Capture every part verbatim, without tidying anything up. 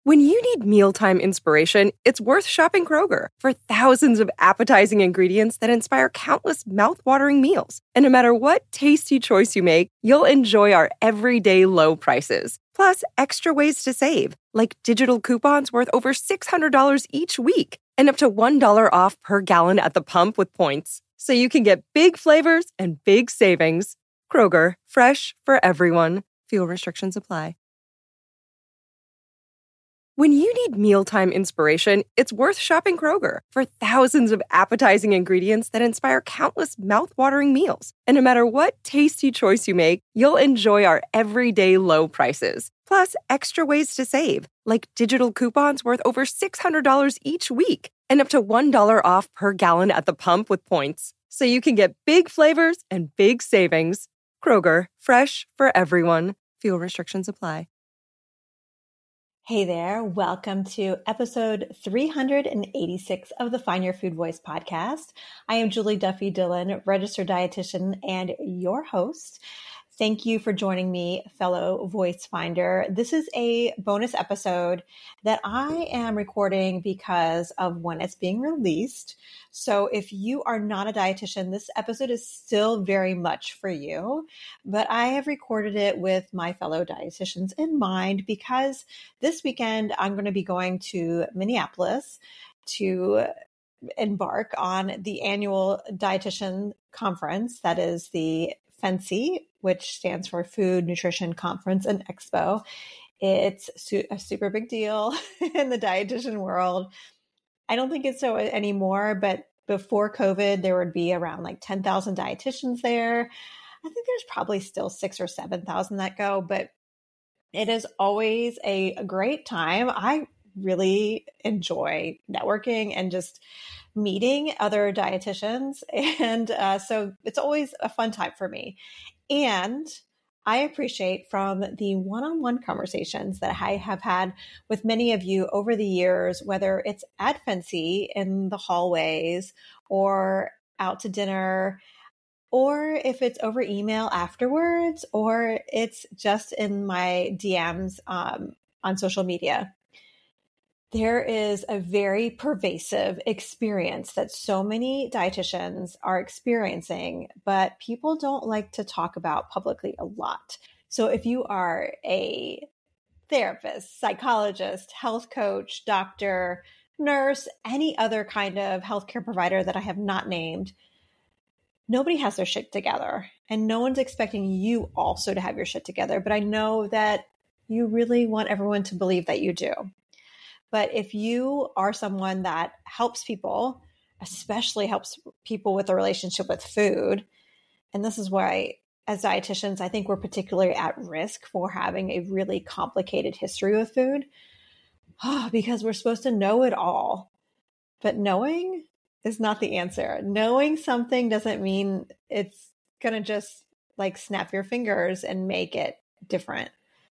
When you need mealtime inspiration, it's worth shopping Kroger for thousands of appetizing ingredients that inspire countless mouthwatering meals. And no matter what tasty choice you make, you'll enjoy our everyday low prices. Plus, extra ways to save, like digital coupons worth over six hundred dollars each week and up to one dollar off per gallon at the pump with points. So you can get big flavors and big savings. Kroger, fresh for everyone. Fuel restrictions apply. When you need mealtime inspiration, it's worth shopping Kroger for thousands of appetizing ingredients that inspire countless mouthwatering meals. And no matter what tasty choice you make, you'll enjoy our everyday low prices. Plus, extra ways to save, like digital coupons worth over six hundred dollars each week and up to one dollar off per gallon at the pump with points. So you can get big flavors and big savings. Kroger, fresh for everyone. Fuel restrictions apply. Hey there, welcome to episode three hundred eighty-six of the Find Your Food Voice podcast. I am Julie Duffy Dillon, registered dietitian and your host. Thank you for joining me, fellow voice finder. This is a bonus episode that I am recording because of when it's being released. So if you are not a dietitian, this episode is still very much for you, but I have recorded it with my fellow dietitians in mind because this weekend I'm going to be going to Minneapolis to embark on the annual dietitian conference. That is the FNCE, which stands for Food, Nutrition Conference and Expo. It's su- a super big deal in the dietitian world. I don't think it's so anymore, but before COVID, there would be around like ten thousand dietitians there. I think there's probably still six or seven thousand that go, but it is always a, a great time. I really enjoy networking and just meeting other dietitians. And uh, so it's always a fun time for me. And I appreciate from the one-on-one conversations that I have had with many of you over the years, whether it's at FNCE in the hallways or out to dinner, or if it's over email afterwards, or it's just in my D Ms um, on social media. There is a very pervasive experience that so many dietitians are experiencing, but people don't like to talk about publicly a lot. So if you are a therapist, psychologist, health coach, doctor, nurse, any other kind of healthcare provider that I have not named, nobody has their shit together. And no one's expecting you also to have your shit together. But I know that you really want everyone to believe that you do. But if you are someone that helps people, especially helps people with a relationship with food, and this is why as dietitians, I think we're particularly at risk for having a really complicated history with food, oh, because we're supposed to know it all. But knowing is not the answer. Knowing something doesn't mean it's going to just like snap your fingers and make it different.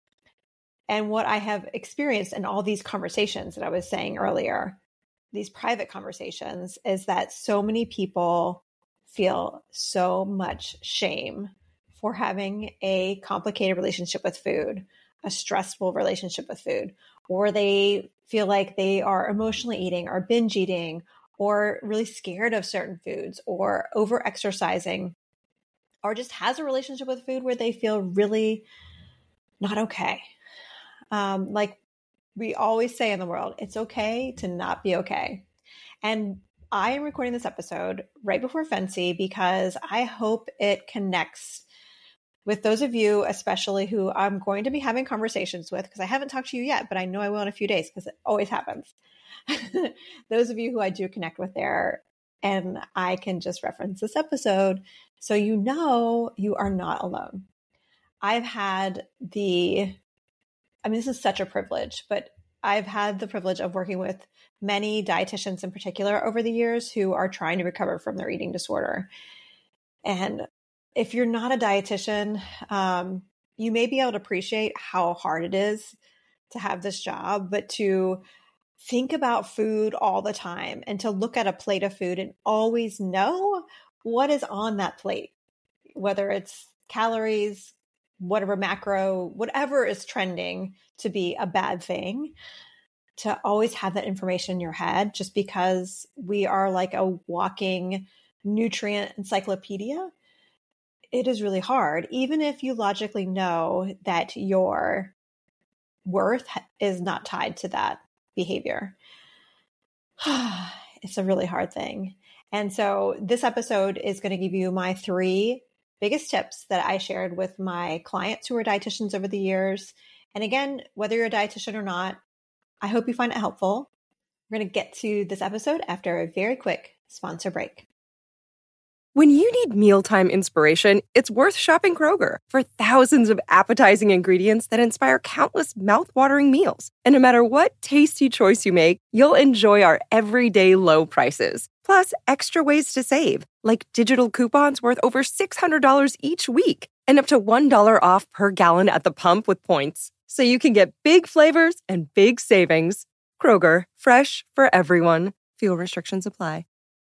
And what I have experienced in all these conversations that I was saying earlier, these private conversations, is that so many people feel so much shame for having a complicated relationship with food, a stressful relationship with food, or they feel like they are emotionally eating or binge eating or really scared of certain foods or over exercising, or just has a relationship with food where they feel really not okay. Um, like we always say in the world, it's okay to not be okay. And I am recording this episode right before FNCE because I hope it connects with those of you, especially who I'm going to be having conversations with, because I haven't talked to you yet, but I know I will in a few days because it always happens. Those of you who I do connect with there, and I can just reference this episode so you know you are not alone. I've had the I mean, this is such a privilege, but I've had the privilege of working with many dietitians in particular over the years who are trying to recover from their eating disorder. And if you're not a dietitian, um, you may be able to appreciate how hard it is to have this job, but to think about food all the time and to look at a plate of food and always know what is on that plate, whether it's calories, whatever macro, whatever is trending to be a bad thing. to always have that information in your head just because we are like a walking nutrient encyclopedia. It is really hard, even if you logically know that your worth is not tied to that behavior. It's a really hard thing. And so this episode is going to give you my three biggest tips that I shared with my clients who are dietitians over the years. And again, whether you're a dietitian or not, I hope you find it helpful. We're going to get to this episode after a very quick sponsor break. When you need mealtime inspiration, it's worth shopping Kroger for thousands of appetizing ingredients that inspire countless mouth-watering meals. And no matter what tasty choice you make, you'll enjoy our everyday low prices. Plus, extra ways to save, like digital coupons worth over six hundred dollars each week and up to one dollar off per gallon at the pump with points. So you can get big flavors and big savings. Kroger, fresh for everyone. Fuel restrictions apply.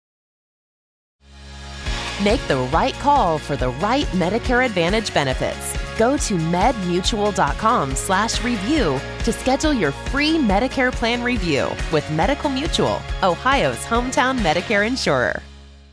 Make the right call for the right Medicare Advantage benefits. Go to medmutual.com slash review to schedule your free Medicare plan review with Medical Mutual, Ohio's hometown Medicare insurer.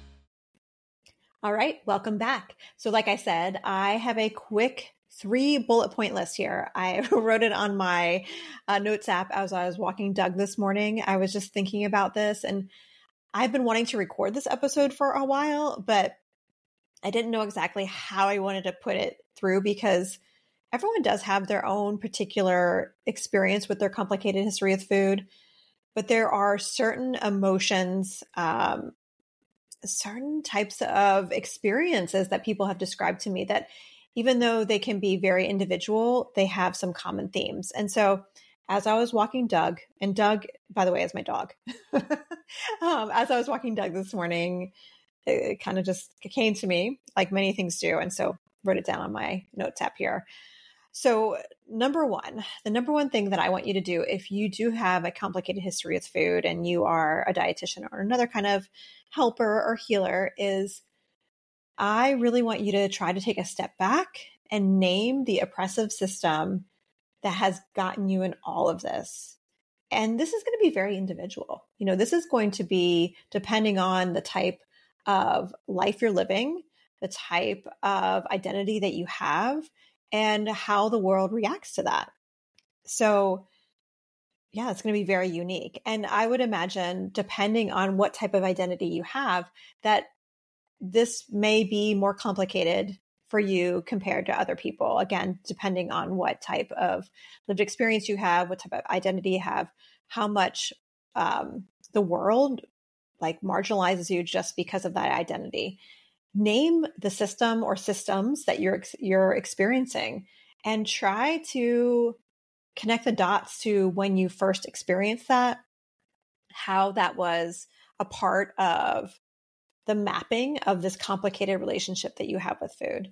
All right, welcome back. So like I said, I have a quick three bullet point list here. I wrote it on my uh, notes app as I was walking Doug this morning. I was just thinking about this, and I've been wanting to record this episode for a while, but I didn't know exactly how I wanted to put it through because everyone does have their own particular experience with their complicated history with food, but there are certain emotions, um, certain types of experiences that people have described to me that even though they can be very individual, they have some common themes. And so as I was walking Doug, and Doug, by the way, is my dog. um, as I was walking Doug this morning, it, it kind of just came to me, like many things do. And so wrote it down on my notes app here. So number one, the number one thing that I want you to do if you do have a complicated history with food and you are a dietitian or another kind of helper or healer is I really want you to try to take a step back and name the oppressive system that has gotten you in all of this. And this is going to be very individual. You know, this is going to be depending on the type of life you're living, the type of identity that you have, and how the world reacts to that. So yeah, it's going to be very unique. And I would imagine, depending on what type of identity you have, that this may be more complicated for you compared to other people. Again, depending on what type of lived experience you have, what type of identity you have, how much um, the world like marginalizes you just because of that identity. Name the system or systems that you're you're experiencing and try to connect the dots to when you first experienced that, how that was a part of the mapping of this complicated relationship that you have with food.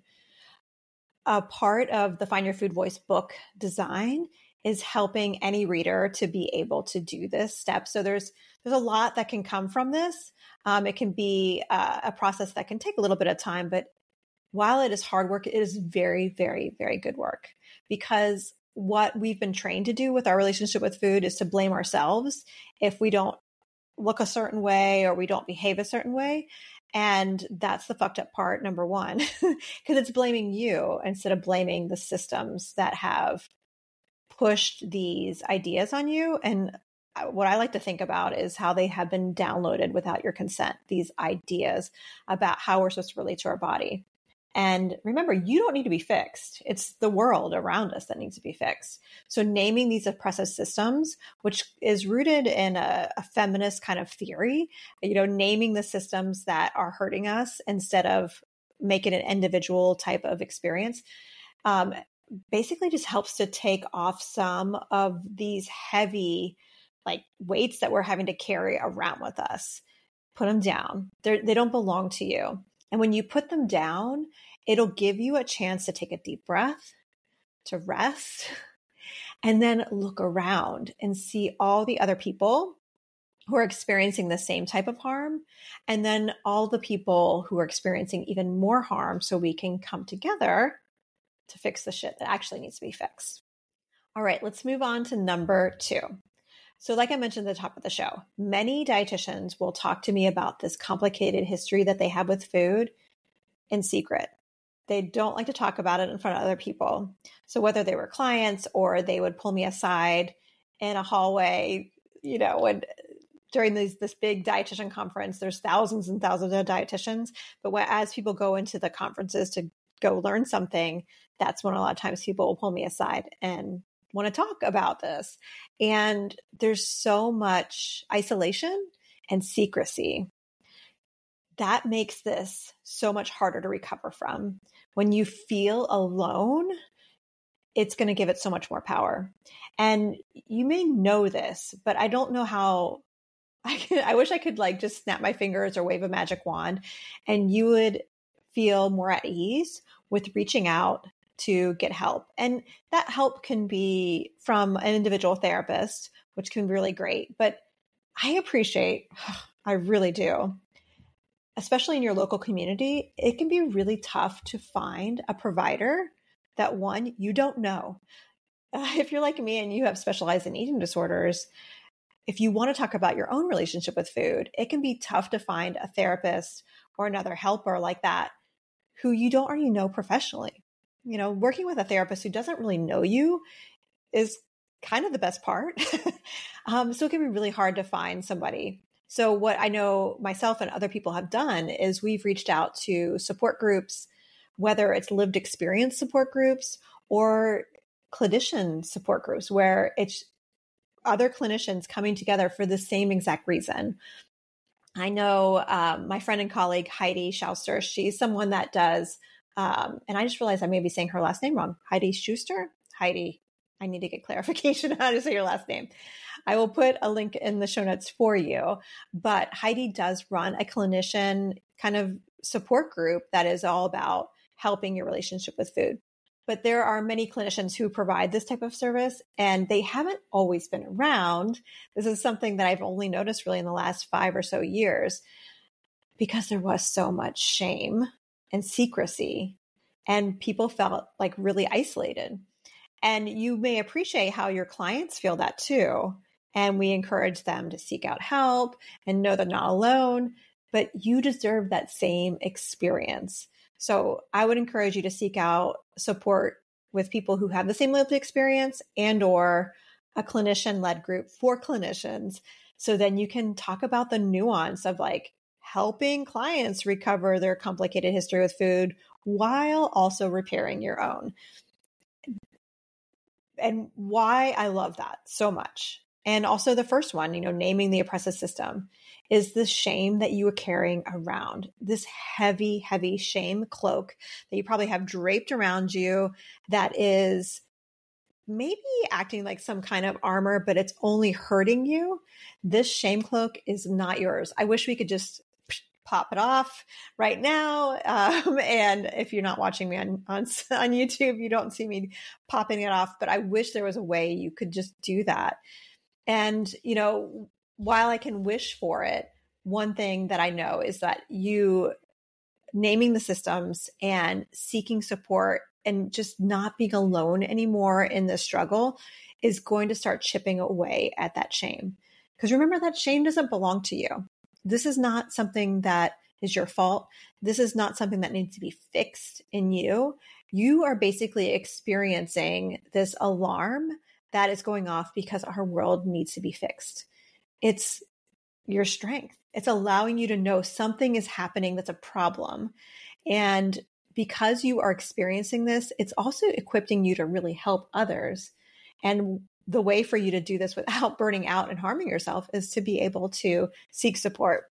A part of the Find Your Food Voice book design is helping any reader to be able to do this step. So there's there's a lot that can come from this. Um, it can be uh, a process that can take a little bit of time, but while it is hard work, it is very, very, very good work, because what we've been trained to do with our relationship with food is to blame ourselves if we don't look a certain way or we don't behave a certain way. And that's the fucked up part, number one, because it's blaming you instead of blaming the systems that have pushed these ideas on you. And what I like to think about is how they have been downloaded without your consent, these ideas about how we're supposed to relate to our body. And remember, you don't need to be fixed. It's the world around us that needs to be fixed. So naming these oppressive systems, which is rooted in a, a feminist kind of theory, you know, naming the systems that are hurting us instead of making an individual type of experience, um, basically just helps to take off some of these heavy like weights that we're having to carry around with us. Put them down. They're, they don't belong to you. And when you put them down, it'll give you a chance to take a deep breath, to rest, and then look around and see all the other people who are experiencing the same type of harm, and then all the people who are experiencing even more harm, so we can come together to fix the shit that actually needs to be fixed. All right, let's move on to number two. So like I mentioned at the top of the show, many dietitians will talk to me about this complicated history that they have with food in secret. They don't like to talk about it in front of other people. So whether they were clients or they would pull me aside in a hallway, you know, when during these, this big dietitian conference, there's thousands and thousands of dietitians. But when, as people go into the conferences to go learn something, that's when a lot of times people will pull me aside and want to talk about this. And there's so much isolation and secrecy that makes this so much harder to recover from. When you feel alone, it's going to give it so much more power. And you may know this, but I don't know how. I, can, I wish I could like just snap my fingers or wave a magic wand and you would feel more at ease with reaching out to get help. And that help can be from an individual therapist, which can be really great. But I appreciate, I really do, especially in your local community, it can be really tough to find a provider that, one, you don't know. Uh, if you're like me and you have specialized in eating disorders, if you want to talk about your own relationship with food, it can be tough to find a therapist or another helper like that who you don't already know professionally. You know, working with a therapist who doesn't really know you is kind of the best part. um, so it can be really hard to find somebody. So what I know myself and other people have done is we've reached out to support groups, whether it's lived experience support groups or clinician support groups, where it's other clinicians coming together for the same exact reason. I know um, my friend and colleague, Heidi Schuster, she's someone that does, um, and I just realized I may be saying her last name wrong. Heidi Schuster? Heidi, I need to get clarification on how to say your last name. I will put a link in the show notes for you, but Heidi does run a clinician kind of support group that is all about helping your relationship with food. But there are many clinicians who provide this type of service, and they haven't always been around. This is something that I've only noticed really in the last five or so years, because there was so much shame and secrecy, and people felt like really isolated. And you may appreciate how your clients feel that too. And we encourage them to seek out help and know they're not alone, but you deserve that same experience. So I would encourage you to seek out support with people who have the same lived experience and or a clinician-led group for clinicians. So then you can talk about the nuance of like helping clients recover their complicated history with food while also repairing your own. And why I love that so much. And also the first one, you know, naming the oppressive system, is the shame that you are carrying around, this heavy, heavy shame cloak that you probably have draped around you that is maybe acting like some kind of armor, but it's only hurting you. This shame cloak is not yours. I wish we could just pop it off right now. Um, and if you're not watching me on, on, on YouTube, you don't see me popping it off, but I wish there was a way you could just do that. And, you know, while I can wish for it, one thing that I know is that you naming the systems and seeking support and just not being alone anymore in the struggle is going to start chipping away at that shame. Because remember, that shame doesn't belong to you. This is not something that is your fault. This is not something that needs to be fixed in you. You are basically experiencing this alarm that is going off because our world needs to be fixed. It's your strength. It's allowing you to know something is happening that's a problem. And because you are experiencing this, it's also equipping you to really help others. And the way for you to do this without burning out and harming yourself is to be able to seek support.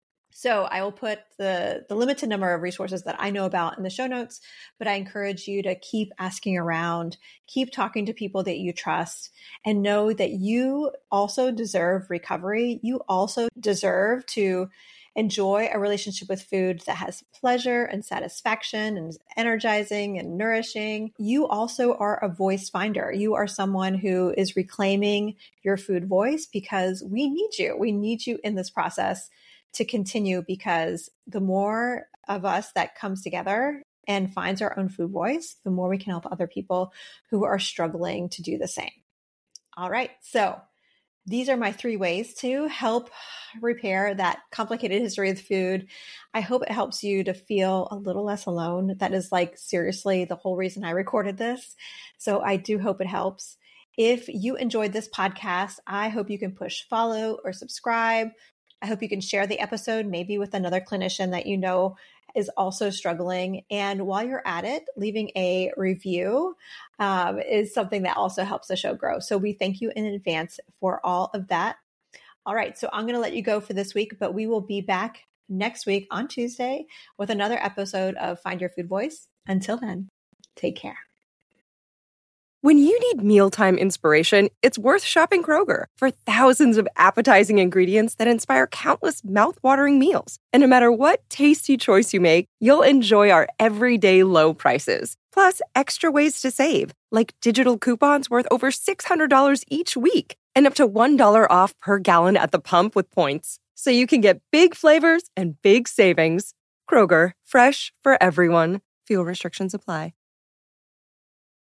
So I will put the, the limited number of resources that I know about in the show notes, but I encourage you to keep asking around, keep talking to people that you trust, and know that you also deserve recovery. You also deserve to enjoy a relationship with food that has pleasure and satisfaction and is energizing and nourishing. You also are a voice finder. You are someone who is reclaiming your food voice because we need you. We need you in this process to continue, because the more of us that comes together and finds our own food voice, the more we can help other people who are struggling to do the same. All right. So these are my three ways to help repair that complicated history of food. I hope it helps you to feel a little less alone. That is like seriously the whole reason I recorded this. So I do hope it helps. If you enjoyed this podcast, I hope you can push follow or subscribe. I hope you can share the episode, maybe with another clinician that you know is also struggling. And while you're at it, leaving a review um, is something that also helps the show grow. So we thank you in advance for all of that. All right, so I'm going to let you go for this week, but we will be back next week on Tuesday with another episode of Find Your Food Voice. Until then, take care. When you need mealtime inspiration, it's worth shopping Kroger for thousands of appetizing ingredients that inspire countless mouth-watering meals. And no matter what tasty choice you make, you'll enjoy our everyday low prices. Plus, extra ways to save, like digital coupons worth over six hundred dollars each week and up to one dollar off per gallon at the pump with points. So you can get big flavors and big savings. Kroger, fresh for everyone. Fuel restrictions apply.